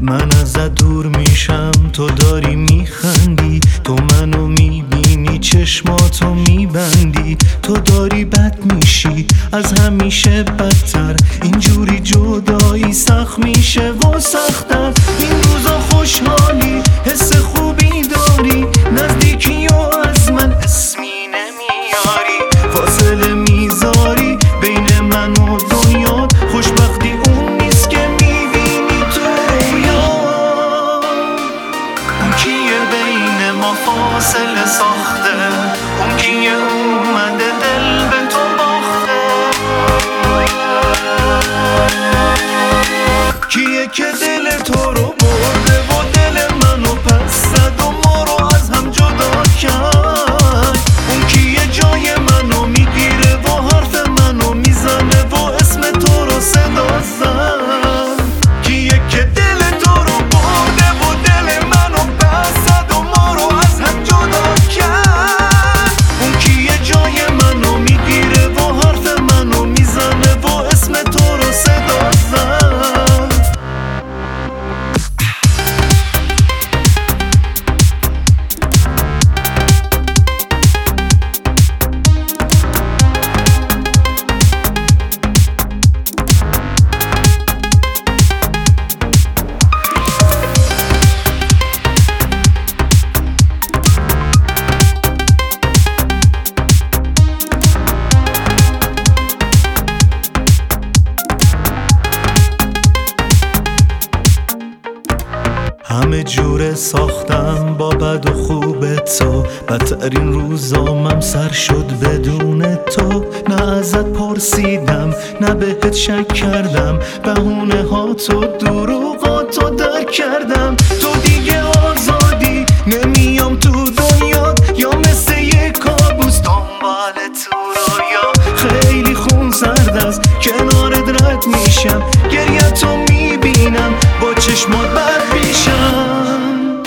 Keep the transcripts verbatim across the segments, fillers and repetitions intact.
من ازت دور میشم تو داری میخندی، تو منو میبینی چشماتو میبندی، تو داری بد میشی از همیشه بدتر، اینجوری جدایی سخت میشه و سخت‌تر. این روزا خوشحالی حس خوبی داری، نزدیکی و از من اسمی نمیاری، فاصله میذاری بین من و دنیا، خوشبختی اون نیست که میبینی تو رویا. اون کیه بین ما فاصله ساخته، اون کیه اومده دل به تو باخته، کیه که دل تو رو برده و دل منو پس زد و ما رو از هم جدا کرد. اون کیه جای منو میگیره و حرف منو میزنه و اسم تو رو صدا زد، کیه که دل تو رو برده و دل منو پس زد و ما رو از هم جدا کرد. اون کیه جای منو میگیره و حرف منو میزنه و اسم تو رو صدا زد. همه جوره ساختم با بد و خوب تو، بدترین روزامم سر شد بدون تو. نه ازت پرسیدم نه بهت شک کردم، بهونه ها تو دروغاتو درک کردم. تو دیگه آزادی نمیام تو دنیات، یا مثل یه کابوس دنبال تو رویا. خیلی خون سرد از کنارت رد میشم، گریه تو میبینم با چشمات بد پیشم.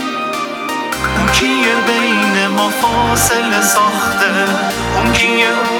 اون کیه بین ما فاصله ساخته، اون کیه